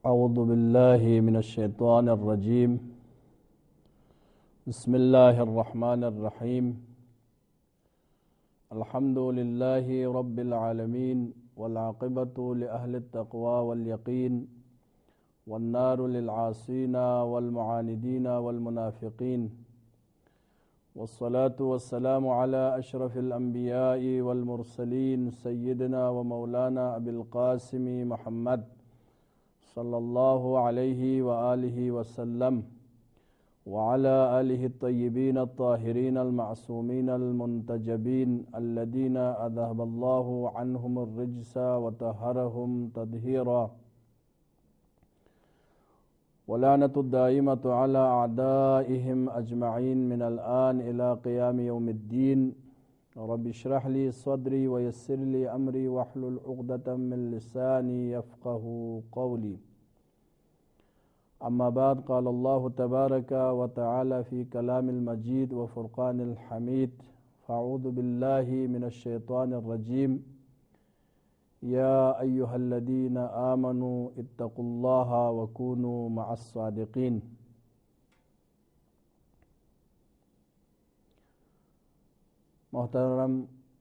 اعوذ باللہ من الشیطان الرجیم بسم اللہ الرحمن الرحیم الحمد للہ رب العالمین والعاقبۃ لأہل التقوی والیقین والنار للعاصین والمعاندین والمنافقین والصلاة والسلام علی اشرف الانبیاء والمرسلین سیدنا ومولانا ابی القاسم محمد صلی اللہ علیہ وآلہ وسلم وعلى آلہ الطیبین الطاہرین المعصومین المنتجبین الذین اذہب اللہ عنہم الرجس وطہرہم تطہیرا ولعنۃ الدائمۃ علی اعدائہم اجمعین من الآن الى قیام یوم الدین رب اشرح لی صدری ویسر لی امری واحلل عقدۃ من لسانی یفقہوا قولی اما بعد قال اللہ تبارک و تعالی فی کلام المجید وفرقان الحمید فاعوذ باللہ من الشیطان الرجیم یا ایہا الذین آمنوا اتقوا اللہ وکونوا مع الصادقین۔ محترم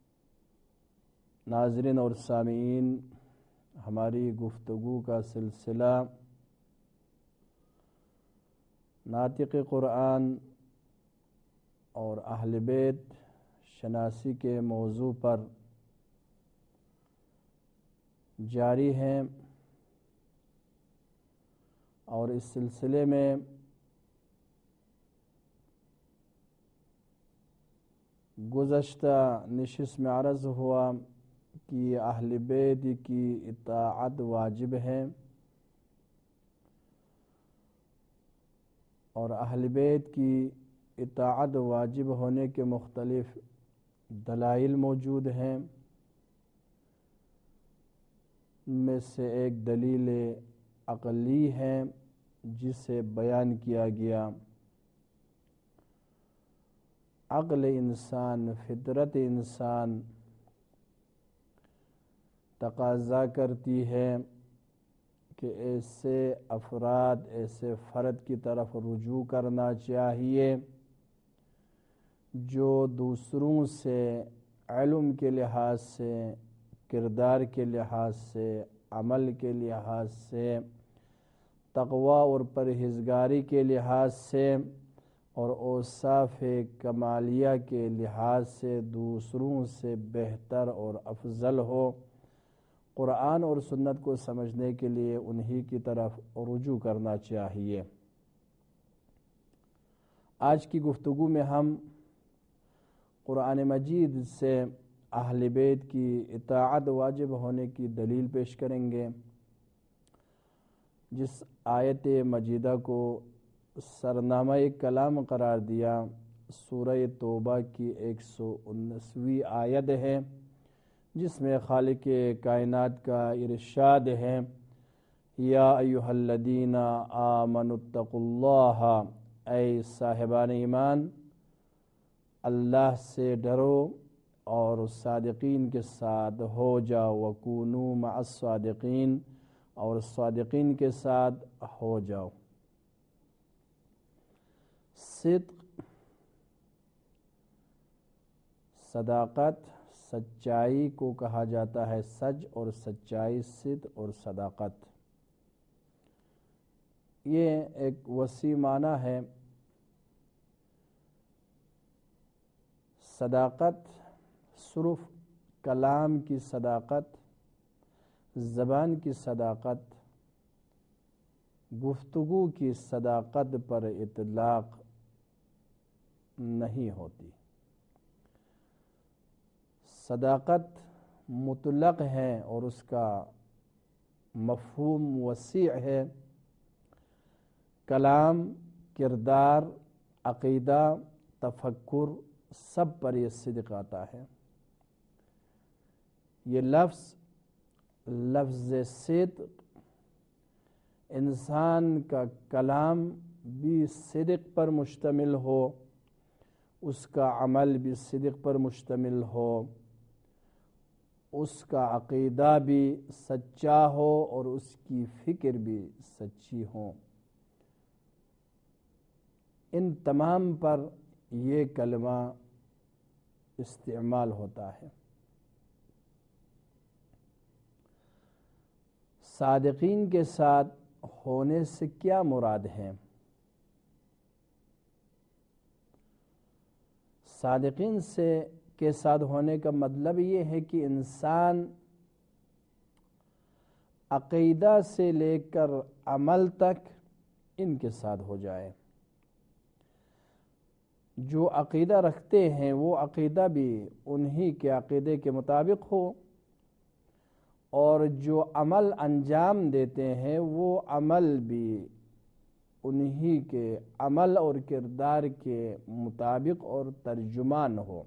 ناظرین اور سامعین، ہماری گفتگو کا سلسلہ ناطق قرآن اور اہل بیت شناسی کے موضوع پر جاری ہے، اور اس سلسلے میں گزشتہ نشست میں عرض ہوا کہ اہل بیت کی اطاعت واجب ہے، اور اہل بیت کی اطاعت واجب ہونے کے مختلف دلائل موجود ہیں۔ ان میں سے ایک دلیل عقلی ہے جسے بیان کیا گیا۔ عقل انسان، فطرت انسان تقاضا کرتی ہے کہ ایسے افراد، ایسے فرد کی طرف رجوع کرنا چاہیے جو دوسروں سے علم کے لحاظ سے، کردار کے لحاظ سے، عمل کے لحاظ سے، تقوی اور پرہیزگاری کے لحاظ سے اور اوصاف کمالیہ کے لحاظ سے دوسروں سے بہتر اور افضل ہو۔ قرآن اور سنت کو سمجھنے کے لیے انہی کی طرف رجوع کرنا چاہیے۔ آج کی گفتگو میں ہم قرآن مجید سے اہل بیت کی اطاعت واجب ہونے کی دلیل پیش کریں گے، جس آیت مجیدہ کو سرنامہ کلام قرار دیا سورہ توبہ کی 119ویں آیت ہے، جس میں خالق کائنات کا ارشاد ہے، یا ایھا الذین آمنوا اتقوا اللہ، اے صاحبان ایمان اللہ سے ڈرو اور صادقین کے ساتھ ہو جاؤ، وکونوا مع الصادقین، اور صادقین کے ساتھ ہو جاؤ۔ صدق، صداقت، سچائی کو کہا جاتا ہے سچ اور سچائی، صدق اور صداقت، یہ ایک وسیع معنی ہے۔ صداقت صرف کلام کی صداقت، زبان کی صداقت، گفتگو کی صداقت پر اطلاق نہیں ہوتی۔ صداقت مطلق ہے اور اس کا مفہوم وسیع ہے۔ کلام، کردار، عقیدہ، تفکر، سب پر یہ صدق آتا ہے۔ یہ لفظ صدق، انسان کا کلام بھی صدق پر مشتمل ہو، اس کا عمل بھی صدق پر مشتمل ہو، اس کا عقیدہ بھی سچا ہو اور اس کی فکر بھی سچی ہو۔ ان تمام پر یہ کلمہ استعمال ہوتا ہے۔ صادقین کے ساتھ ہونے سے کیا مراد ہے؟ صادقین کے ساتھ ہونے کا مطلب یہ ہے کہ انسان عقیدہ سے لے کر عمل تک ان کے ساتھ ہو جائے۔ جو عقیدہ رکھتے ہیں وہ عقیدہ بھی انہی کے عقیدے کے مطابق ہو، اور جو عمل انجام دیتے ہیں وہ عمل بھی انہی کے عمل اور کردار کے مطابق اور ترجمان ہو۔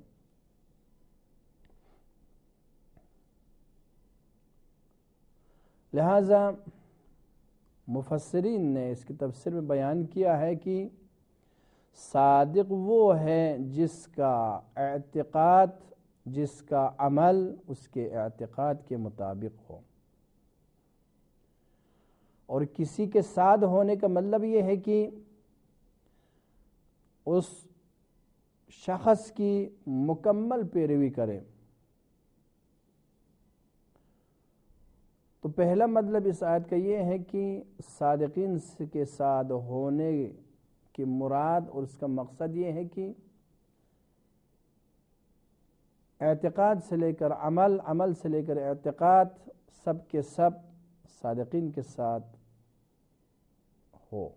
لہذا مفسرین نے اس کی تفسیر میں بیان کیا ہے کہ صادق وہ ہے جس کا اعتقاد، جس کا عمل اس کے اعتقاد کے مطابق ہو۔ اور کسی کے ساتھ ہونے کا مطلب یہ ہے کہ اس شخص کی مکمل پیروی کرے۔ تو پہلا مطلب اس آیت کا یہ ہے کہ صادقین کے ساتھ ہونے کی مراد اور اس کا مقصد یہ ہے کہ اعتقاد سے لے کر عمل، عمل سے لے کر اعتقاد، سب کے سب صادقین کے ساتھ ہو۔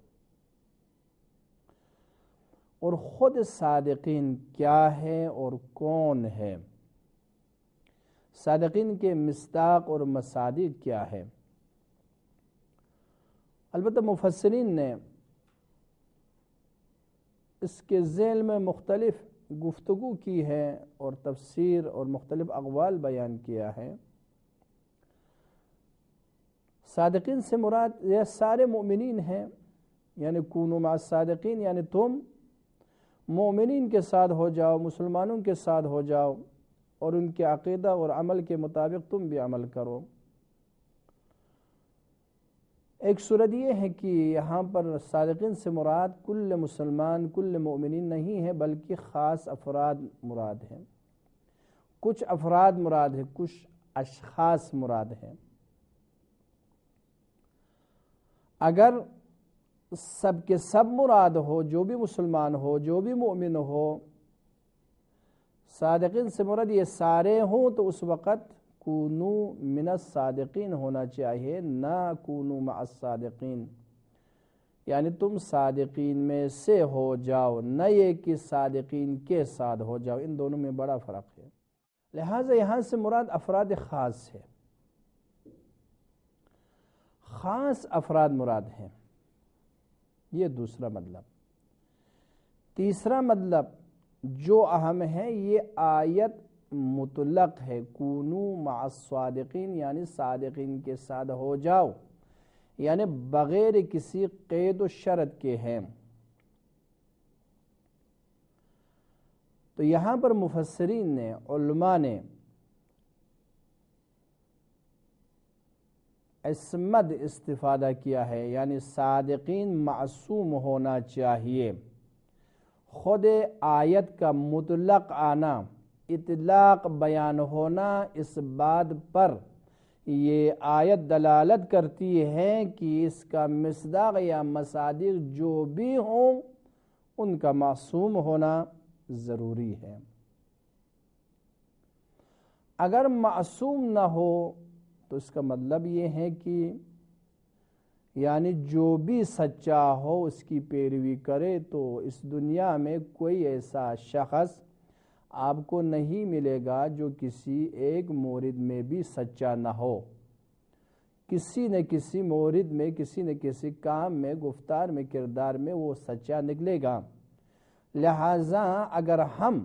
اور خود صادقین کیا ہے اور کون ہے؟ صادقین کے مصداق اور مصادیق کیا ہے؟ البتہ مفسرین نے اس کے ذیل میں مختلف گفتگو کی ہے اور تفسیر اور مختلف اقوال بیان کیا ہے۔ صادقین سے مراد یہ سارے مومنین ہیں، یعنی کونوا مع الصادقین، یعنی تم مومنین کے ساتھ ہو جاؤ، مسلمانوں کے ساتھ ہو جاؤ، اور ان کے عقیدہ اور عمل کے مطابق تم بھی عمل کرو۔ ایک صورت یہ ہے کہ یہاں پر صادقین سے مراد کل مسلمان، کل مومنین نہیں ہے، بلکہ خاص افراد مراد ہیں، کچھ افراد مراد ہیں، کچھ اشخاص مراد ہیں۔ اگر سب کے سب مراد ہو، جو بھی مسلمان ہو، جو بھی مومن ہو، صادقین سے مراد یہ سارے ہوں، تو اس وقت کونو من الصادقین ہونا چاہیے، نہ کونو مع الصادقین، یعنی تم صادقین میں سے ہو جاؤ، نہ یہ کہ صادقین کے ساتھ ہو جاؤ۔ ان دونوں میں بڑا فرق ہے۔ لہٰذا یہاں سے مراد افراد خاص ہے، خاص افراد مراد ہیں، یہ دوسرا مطلب۔ تیسرا مطلب جو اہم ہے، یہ آیت مطلق ہے، کونو مع الصادقین، یعنی صادقین کے ساتھ ہو جاؤ، یعنی بغیر کسی قید و شرط کے ہیں۔ تو یہاں پر مفسرین نے، علماء نے عصمت استفادہ کیا ہے، یعنی صادقین معصوم ہونا چاہیے۔ خود آیت کا مطلق آنا، اطلاق بیان ہونا، اس بات پر یہ آیت دلالت کرتی ہے کہ اس کا مصداق یا مصادیق جو بھی ہوں ان کا معصوم ہونا ضروری ہے۔ اگر معصوم نہ ہو تو اس کا مطلب یہ ہے کہ یعنی جو بھی سچا ہو اس کی پیروی کرے، تو اس دنیا میں کوئی ایسا شخص آپ کو نہیں ملے گا جو کسی ایک مورد میں بھی سچا نہ ہو۔ کسی نہ کسی مورد میں، کسی نہ کسی کام میں، گفتار میں، کردار میں وہ سچا نکلے گا۔ لہٰذا اگر ہم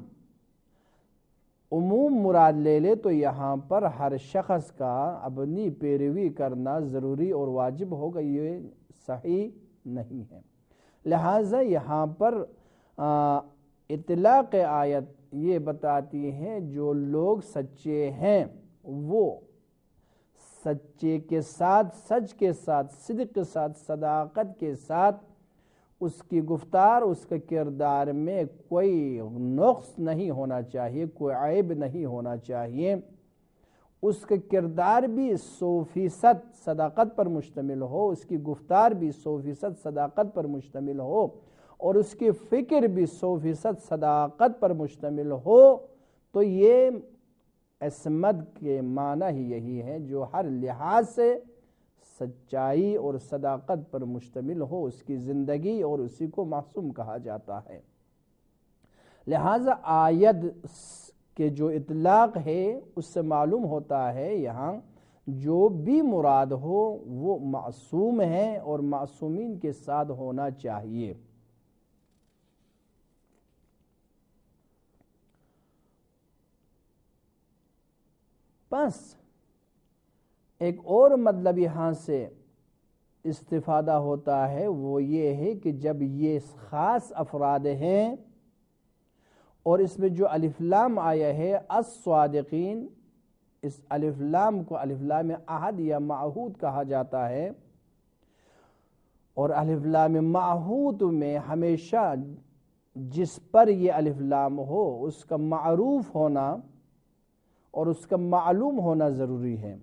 عموم مراد لے لے تو یہاں پر ہر شخص کا اپنی پیروی کرنا ضروری اور واجب ہوگا، یہ صحیح نہیں ہے۔ لہٰذا یہاں پر اطلاق آیت یہ بتاتی ہے جو لوگ سچے ہیں وہ سچے کے ساتھ، سچ کے ساتھ، صدق کے ساتھ، صداقت کے ساتھ اس کی گفتار، اس کے کردار میں کوئی نقص نہیں ہونا چاہیے، کوئی عیب نہیں ہونا چاہیے، اس کے کردار بھی 100% صداقت پر مشتمل ہو، اس کی گفتار بھی 100% صداقت پر مشتمل ہو، اور اس کی فکر بھی 100% صداقت پر مشتمل ہو، تو یہ عصمت کے معنی ہی یہی ہے جو ہر لحاظ سے سچائی اور صداقت پر مشتمل ہو اس کی زندگی، اور اسی کو معصوم کہا جاتا ہے۔ لہذا آیت کے جو اطلاق ہے اس سے معلوم ہوتا ہے یہاں جو بھی مراد ہو وہ معصوم ہے اور معصومین کے ساتھ ہونا چاہیے۔ بس ایک اور مطلب یہاں سے استفادہ ہوتا ہے، وہ یہ ہے کہ جب یہ خاص افراد ہیں اور اس میں جو الف لام آیا ہے الصادقین، اس الف لام کو الف لام عہد یا معہود کہا جاتا ہے، اور الف لام معہود میں ہمیشہ جس پر یہ الف لام ہو اس کا معروف ہونا اور اس کا معلوم ہونا ضروری ہے۔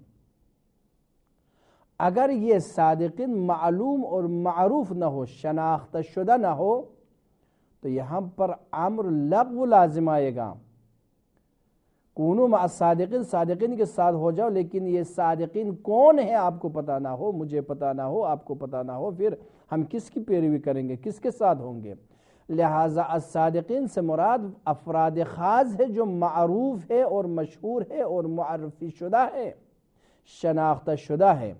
اگر یہ صادقین معلوم اور معروف نہ ہو، شناخت شدہ نہ ہو، تو یہاں پر امر لغو لازم آئے گا، کونوا مع الصادقین، صادقین کے ساتھ ہو جاؤ، لیکن یہ صادقین کون ہے آپ کو پتہ نہ ہو، مجھے پتہ نہ ہو، آپ کو پتہ نہ ہو، پھر ہم کس کی پیروی کریں گے، کس کے ساتھ ہوں گے؟ لہٰذا الصادقین سے مراد افراد خاص ہے جو معروف ہے اور مشہور ہے اور معرفی شدہ ہے، شناختہ شدہ ہے۔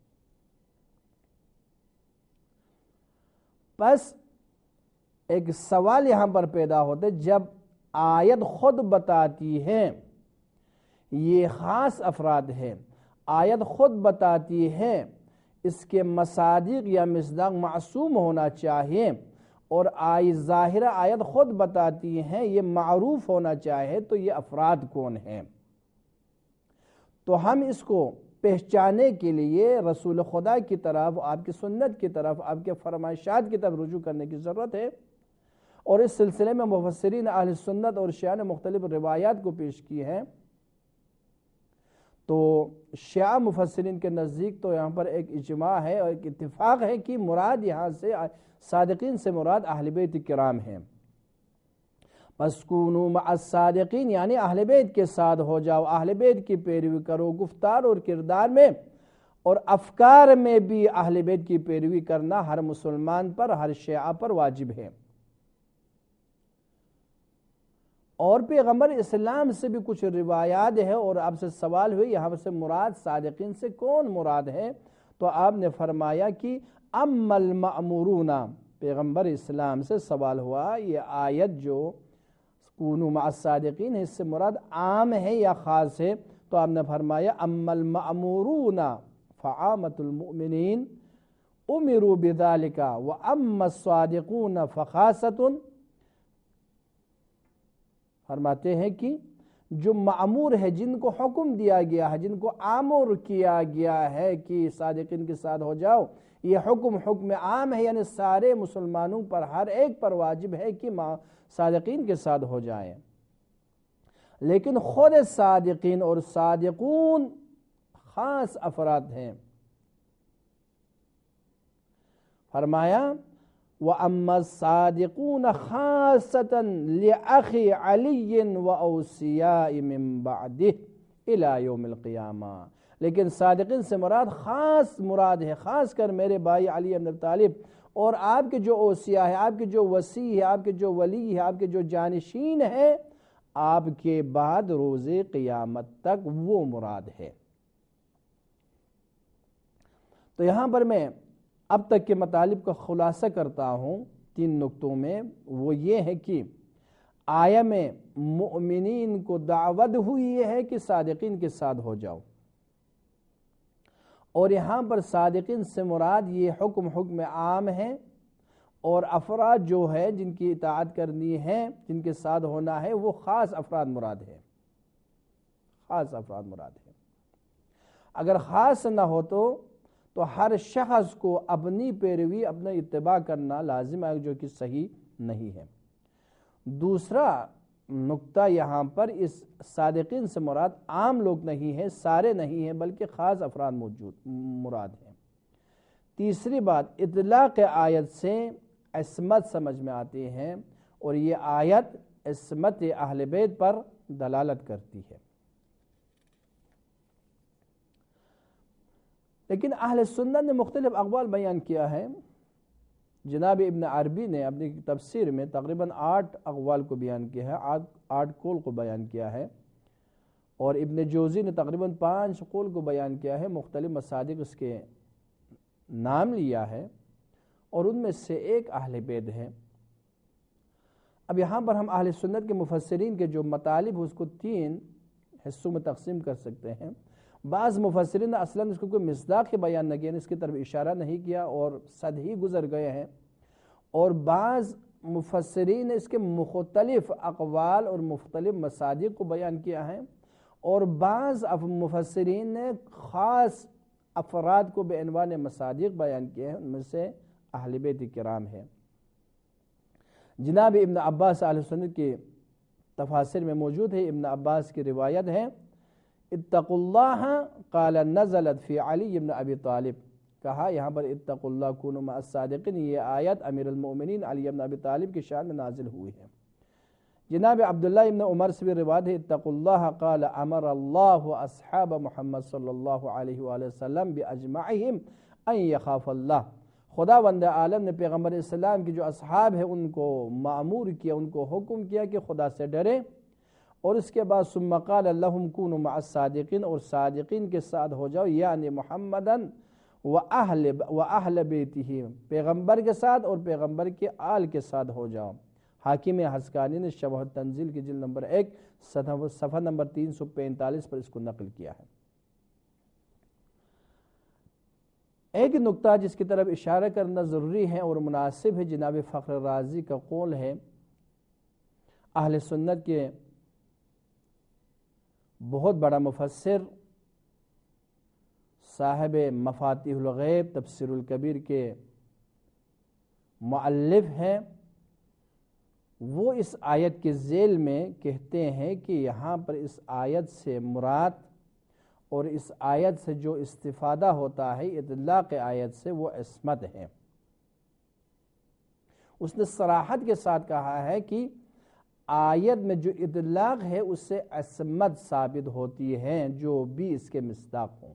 بس ایک سوال یہاں پر پیدا ہوتا ہے، جب آیت خود بتاتی ہے یہ خاص افراد ہے، آیت خود بتاتی ہے اس کے مصادیق یا مصداق معصوم ہونا چاہیے، اور ظاہرہ آیت خود بتاتی ہے یہ معروف ہونا چاہے، تو یہ افراد کون ہیں؟ تو ہم اس کو پہچانے کے لیے رسول خدا کی طرف، آپ کی سنت کی طرف، آپ کے فرمائشات کی طرف رجوع کرنے کی ضرورت ہے، اور اس سلسلے میں مفسرین اہل سنت اور شیعہ نے مختلف روایات کو پیش کی ہیں۔ تو شیعہ مفسرین کے نزدیک تو یہاں پر ایک اجماع ہے اور ایک اتفاق ہے کہ مراد یہاں سے صادقین سے مراد اہل بیت کرام ہیں۔ پس کونوا مع الصادقین یعنی اہل بیت کے ساتھ ہو جاؤ، اہل بیت کی پیروی کرو، گفتار اور کردار میں اور افکار میں بھی اہل بیت کی پیروی کرنا ہر مسلمان پر، ہر شیعہ پر واجب ہے۔ اور پیغمبر اسلام سے بھی کچھ روایات ہے، اور آپ سے سوال ہوئی یہاں سے مراد صادقین سے کون مراد ہے، تو آپ نے فرمایا کہ اما المأمورون، پیغمبر اسلام سے سوال ہوا یہ آیت جو کونوا مع الصادقین ہے اس سے مراد عام ہے یا خاص ہے، تو آپ نے فرمایا اما المأمورون فعامة المؤمنین امروا بذلك واما الصادقون فخاصة، فرماتے ہیں کہ جو معمور ہے، جن کو حکم دیا گیا ہے، جن کو آمر کیا گیا ہے کہ صادقین کے ساتھ ہو جاؤ، یہ حکم عام ہے، یعنی سارے مسلمانوں پر، ہر ایک پر واجب ہے کہ صادقین کے ساتھ ہو جائیں۔ لیکن خود صادقین اور صادقون خاص افراد ہیں۔ فرمایا وَأَمَّا الصَّادِقُونَ خَاصَّةً لِأَخِي عَلِيٍّ وَأَوْصِيَاءِ مِن بَعْدِهِ إِلَى يَوْمِ الْقِيَامَةِ، لیکن صادقین سے مراد خاص مراد ہے، خاص کر میرے بھائی علی بن ابی طالب اور آپ کے جو اوصیاء ہیں، آپ کے جو وصی ہیں، آپ کے جو ولی ہیں، آپ کے جو جانشین ہیں، آپ کے بعد روز قیامت تک وہ مراد ہے۔ تو یہاں پر میں اب تک کے مطالب کا خلاصہ کرتا ہوں 3 نقطوں میں، وہ یہ ہے کہ آیہ میں مؤمنین کو دعوت ہوئی ہے کہ صادقین کے ساتھ ہو جاؤ، اور یہاں پر صادقین سے مراد یہ حکم عام ہے، اور افراد جو ہے جن کی اطاعت کرنی ہے، جن کے ساتھ ہونا ہے، وہ خاص افراد مراد ہے، خاص افراد مراد ہے۔ اگر خاص نہ ہو تو ہر شخص کو اپنی پیروی اپنا اتباع کرنا لازم ہے، جو کہ صحیح نہیں ہے۔ دوسرا نقطہ یہاں پر اس صادقین سے مراد عام لوگ نہیں ہیں، سارے نہیں ہیں، بلکہ خاص افراد مراد ہیں۔ تیسری بات، اطلاق آیت سے عصمت سمجھ میں آتی ہے، اور یہ آیت عصمت اہل بیت پر دلالت کرتی ہے۔ لیکن اہل سنت نے مختلف اقوال بیان کیا ہے۔ جناب ابن عربی نے اپنی تفسیر میں تقریباً 8 اقوال کو بیان کیا ہے، 8 قول کو بیان کیا ہے، اور ابن جوزی نے تقریباً 5 قول کو بیان کیا ہے، مختلف مصادق اس کے نام لیا ہے، اور ان میں سے ایک اہل بیت ہے۔ اب یہاں پر ہم اہل سنت کے مفسرین کے جو مطالب اس کو 3 حصوں میں تقسیم کر سکتے ہیں۔ بعض مفسرین نے اصلاً اس کو کوئی مصداق بیان نہ کیا، اس کی طرف اشارہ نہیں کیا اور صد ہی گزر گئے ہیں، اور بعض مفسرین نے اس کے مختلف اقوال اور مختلف مصادق کو بیان کیا ہے، اور بعض مفسرین نے خاص افراد کو بے عنوان مصادق بیان کیے ہیں، ان میں سے اہل بیت کرام ہیں۔ جناب ابن عباس اہل سنت کی تفاسیر میں موجود ہے، ابن عباس کی روایت ہے، اتقوا اللہ قال نزلت فی علی بن ابی طالب، کہا یہاں پر اتقوا اللہ کونوا مع الصادقین، یہ آیت امیر المؤمنین علی بن ابی طالب کی شان میں نازل ہوئی ہے۔ جناب عبداللہ ابن عمر سے بھی روایت ہے، اتقوا اللہ قال امر اللہ اصحاب محمد صلی اللہ علیہ وآلہ وسلم باجمعہم ان یخاف اللہ، خداوند عالم نے پیغمبر اسلام کی جو اصحاب ہیں ان کو مأمور کیا، ان کو حکم کیا کہ خدا سے ڈرے، اور اس کے بعد ثم قال لهم كونوا مع الصادقین، اور صادقین کے ساتھ ہو جاؤ، یعنی محمدن واہل بیتہ، پیغمبر کے ساتھ اور پیغمبر کے آل کے ساتھ ہو جاؤ۔ حاکم حسکانی نے شبہ التنزیل کی جلد نمبر 1 صفحہ نمبر 345 پر اس کو نقل کیا ہے۔ ایک نقطہ جس کی طرف اشارہ کرنا ضروری ہے اور مناسب ہے، جناب فخر رازی کا قول ہے، اہل سنت کے بہت بڑا مفسر، صاحب مفاتیح الغیب تفسیر الکبیر کے مؤلف ہیں، وہ اس آیت کے ذیل میں کہتے ہیں کہ یہاں پر اس آیت سے مراد اور اس آیت سے جو استفادہ ہوتا ہے اطلاق آیت سے، وہ عصمت ہے۔ اس نے صراحت کے ساتھ کہا ہے کہ آیت میں جو اطلاق ہے اس سے عصمت ثابت ہوتی ہے، جو بھی اس کے مصداق ہوں۔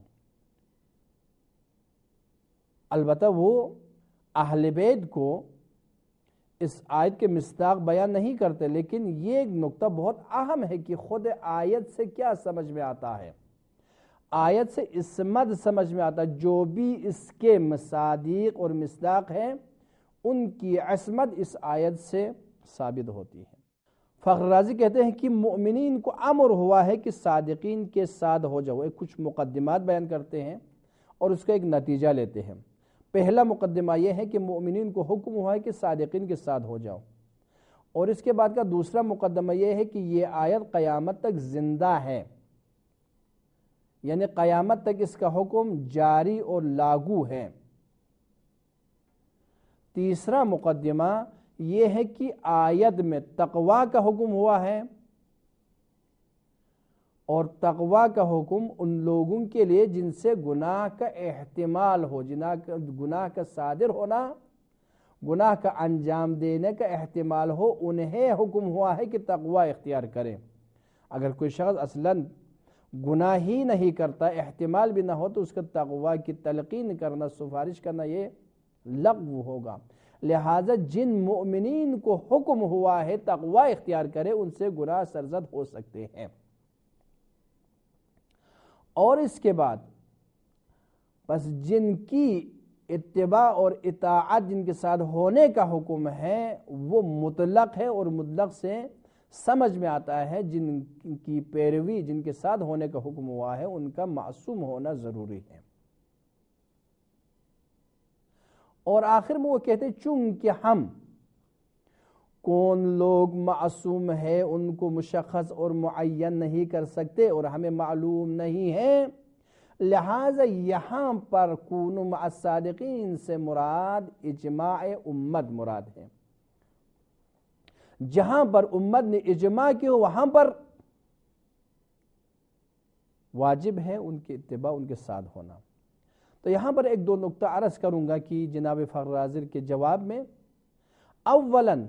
البتہ وہ اہل بیت کو اس آیت کے مصداق بیان نہیں کرتے، لیکن یہ ایک نقطہ بہت اہم ہے کہ خود آیت سے کیا سمجھ میں آتا ہے۔ آیت سے عصمت سمجھ میں آتا ہے، جو بھی اس کے مصادیق اور مصداق ہیں ان کی عصمت اس آیت سے ثابت ہوتی ہے۔ فخر رازی کہتے ہیں کہ مؤمنین کو امر ہوا ہے کہ صادقین کے ساتھ ہو جاؤ، کچھ مقدمات بیان کرتے ہیں اور اس کا ایک نتیجہ لیتے ہیں۔ پہلا مقدمہ یہ ہے کہ مؤمنین کو حکم ہوا ہے کہ صادقین کے ساتھ ہو جاؤ، اور اس کے بعد کا دوسرا مقدمہ یہ ہے کہ یہ آیت قیامت تک زندہ ہے، یعنی قیامت تک اس کا حکم جاری اور لاگو ہے۔ تیسرا مقدمہ یہ ہے کہ آیت میں تقوی کا حکم ہوا ہے، اور تقوی کا حکم ان لوگوں کے لیے جن سے گناہ کا احتمال ہو، گناہ کا صادر ہونا، گناہ کا انجام دینے کا احتمال ہو، انہیں حکم ہوا ہے کہ تقوی اختیار کریں۔ اگر کوئی شخص اصلاً گناہ ہی نہیں کرتا، احتمال بھی نہ ہو، تو اس کا تقوی کی تلقین کرنا، سفارش کرنا یہ لغو ہوگا۔ لہٰذا جن مؤمنین کو حکم ہوا ہے تقوی اختیار کرے، ان سے گناہ سرزد ہو سکتے ہیں۔ اور اس کے بعد بس جن کی اتباع اور اطاعت جن کے ساتھ ہونے کا حکم ہے وہ مطلق ہے، اور مطلق سے سمجھ میں آتا ہے جن کی پیروی جن کے ساتھ ہونے کا حکم ہوا ہے ان کا معصوم ہونا ضروری ہے۔ اور آخر میں وہ کہتے ہیں چونکہ ہم کون لوگ معصوم ہے ان کو مشخص اور معین نہیں کر سکتے اور ہمیں معلوم نہیں ہے، لہٰذا یہاں پر کونوا مع الصادقین سے مراد اجماع امت مراد ہے. جہاں پر امت نے اجماع کی ہو وہاں پر واجب ہے ان کی اتباع، ان کے ساتھ ہونا. تو یہاں پر ایک دو نقطہ عرض کروں گا کہ جناب فخر رازق کے جواب میں. اولاً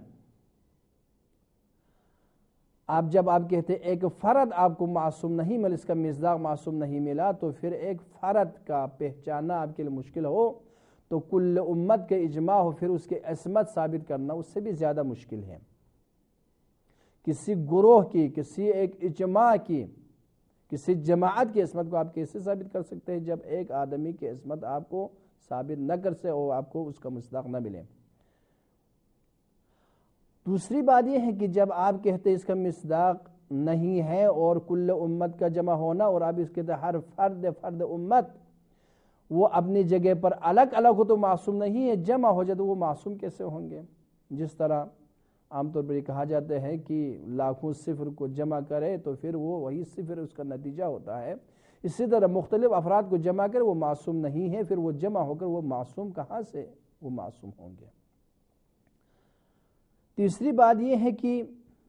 جب آپ کہتے ایک فرد آپ کو معصوم نہیں ملا، اس کا مصداق معصوم نہیں ملا، تو پھر ایک فرد کا پہچاننا آپ کے لیے مشکل ہو تو کل امت کے اجماع ہو پھر اس کے عصمت ثابت کرنا اس سے بھی زیادہ مشکل ہے. کسی گروہ کی، کسی ایک اجماع کی، کسی جماعت کی عصمت کو آپ کیسے ثابت کر سکتے ہیں جب ایک آدمی کی عصمت آپ کو ثابت نہ کر سکے اور آپ کو اس کا مصداق نہ ملے. دوسری بات یہ ہے کہ جب آپ کہتے ہیں اس کا مصداق نہیں ہے اور کل امت کا جمع ہونا، اور آپ اس کے ہر فرد امت وہ اپنی جگہ پر الگ الگ ہو تو معصوم نہیں ہے، جمع ہو جائے تو وہ معصوم کیسے ہوں گے؟ جس طرح عام طور پر یہ کہا جاتا ہے کہ لاکھوں صفر کو جمع کرے تو پھر وہ وہی صفر اس کا نتیجہ ہوتا ہے، اسی طرح مختلف افراد کو جمع کرے وہ معصوم نہیں ہے، پھر وہ جمع ہو کر وہ معصوم کہاں سے وہ معصوم ہوں گے؟ تیسری بات یہ ہے کہ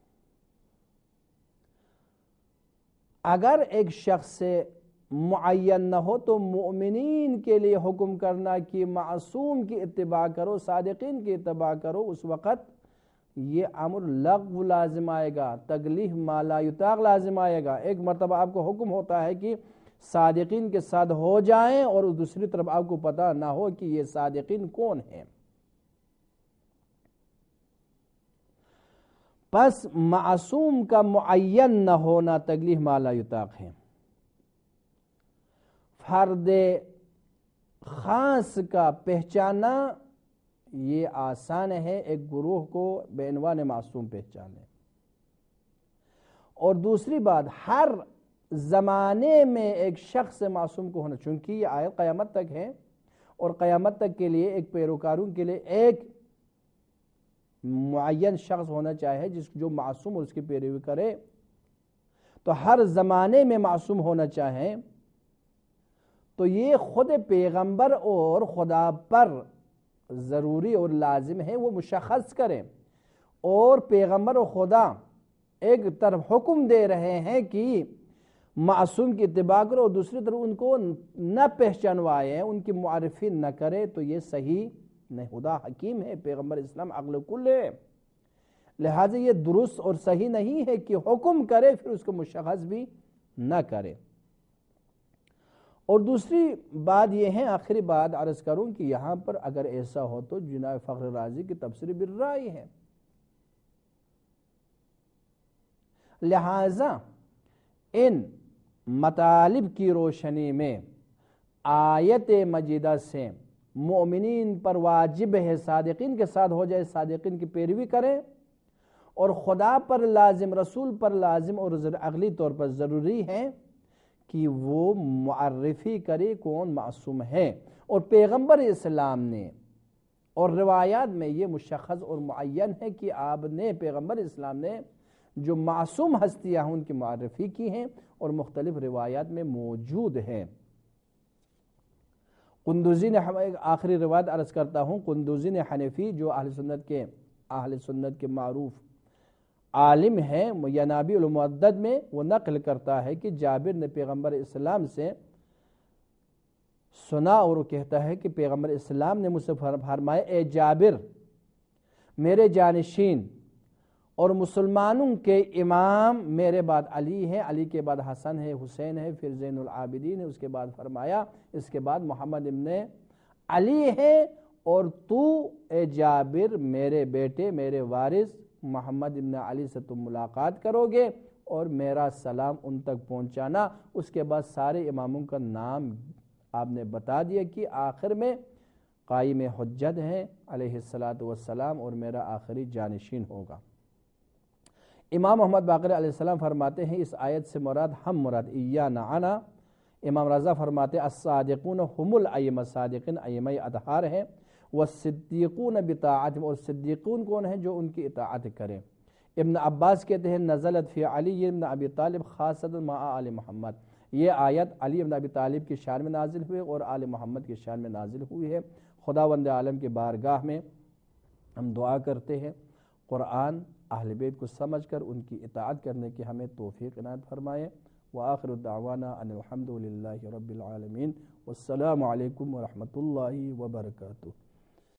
اگر ایک شخص سے معین نہ ہو تو مومنین کے لیے حکم کرنا کہ معصوم کی اتباع کرو، صادقین کی اتباع کرو، اس وقت یہ امر لغو لازم آئے گا، تکلیف ما لا یطاق لازم آئے گا. ایک مرتبہ آپ کو حکم ہوتا ہے کہ صادقین کے ساتھ ہو جائیں اور دوسری طرف آپ کو پتہ نہ ہو کہ یہ صادقین کون ہیں. پس معصوم کا معین نہ ہونا تکلیف ما لا یطاق ہے. فرد خاص کا پہچانا یہ آسان ہے، ایک گروہ کو بے عنوان معصوم پہچانے. اور دوسری بات ہر زمانے میں ایک شخص معصوم کو ہونا، چونکہ یہ آیت قیامت تک ہے اور قیامت تک کے لیے ایک پیروکاروں کے لیے ایک معین شخص ہونا چاہے جو معصوم اور اس کی پیروی کرے. تو ہر زمانے میں معصوم ہونا چاہے تو یہ خود پیغمبر اور خدا پر ضروری اور لازم ہے وہ مشخص کریں. اور پیغمبر اور خدا ایک طرف حکم دے رہے ہیں کہ معصوم کی اتباع کرو اور دوسری طرف ان کو نہ پہچانوائے، ان کی معرفی نہ کرے، تو یہ صحیح نہیں. خدا حکیم ہے، پیغمبر اسلام عقل کل ہے، لہٰذا یہ درست اور صحیح نہیں ہے کہ حکم کرے پھر اس کو مشخص بھی نہ کرے. اور دوسری بات یہ ہے، آخری بات عرض کروں کہ یہاں پر اگر ایسا ہو تو جناب فخر رازی کی تفسیر بالرائے ہے. لہٰذا ان مطالب کی روشنی میں آیت مجیدہ سے مومنین پر واجب ہے صادقین کے ساتھ ہو جائے، صادقین کی پیروی کریں، اور خدا پر لازم، رسول پر لازم اور عقلی طور پر ضروری ہے کہ وہ معرفی کرے کون معصوم ہے. اور پیغمبر اسلام نے اور روایات میں یہ مشخص اور معین ہے کہ آپ نے پیغمبر اسلام نے جو معصوم ہستیاں ہیں ان کی معرفی کی ہیں اور مختلف روایات میں موجود ہیں. قندوزی نے ایک آخری روایت عرض کرتا ہوں، قندوزی نے حنفی جو اہل سنت کے معروف عالم ہیں، ینابیع المعدد میں وہ نقل کرتا ہے کہ جابر نے پیغمبر اسلام سے سنا اور وہ کہتا ہے کہ پیغمبر اسلام نے مجھ سے فرمایا، اے جابر میرے جانشین اور مسلمانوں کے امام میرے بعد علی ہے، علی کے بعد حسن ہے، حسین ہے، پھر زین العابدین ہے، اس کے بعد فرمایا اس کے بعد محمد ابن علی ہے، اور تو اے جابر میرے بیٹے میرے وارث محمد ابن علی سے تم ملاقات کرو گے اور میرا سلام ان تک پہنچانا. اس کے بعد سارے اماموں کا نام آپ نے بتا دیا کہ آخر میں قائم حجت ہے علیہ السلام اور میرا آخری جانشین ہوگا. امام محمد باقر علیہ السلام فرماتے ہیں اس آیت سے مراد ایانا انا. امام رضا فرماتے ہیں الصادقون هم الائمہ، صادقین ائمہ اطہار ہیں، والصدیقون بطاعتهم، اور صدیقون کون ہیں جو ان کی اطاعت کریں. ابن عباس کہتے ہیں نزلت فی علی ابن ابی طالب خاصۃ مع آل محمد. یہ آیت علی بن ابی طالب کی شان میں نازل ہوئے اور آل محمد کی شان میں نازل ہوئی ہے۔ خداوند عالم کی بارگاہ میں ہم دعا کرتے ہیں قرآن اہل بیت کو سمجھ کر ان کی اطاعت کرنے کی ہمیں توفیق عنایت فرمائے۔ وآخر دعوانا ان الحمد للہ رب العالمین، والسلام علیکم ورحمۃ اللہ وبرکاتہ۔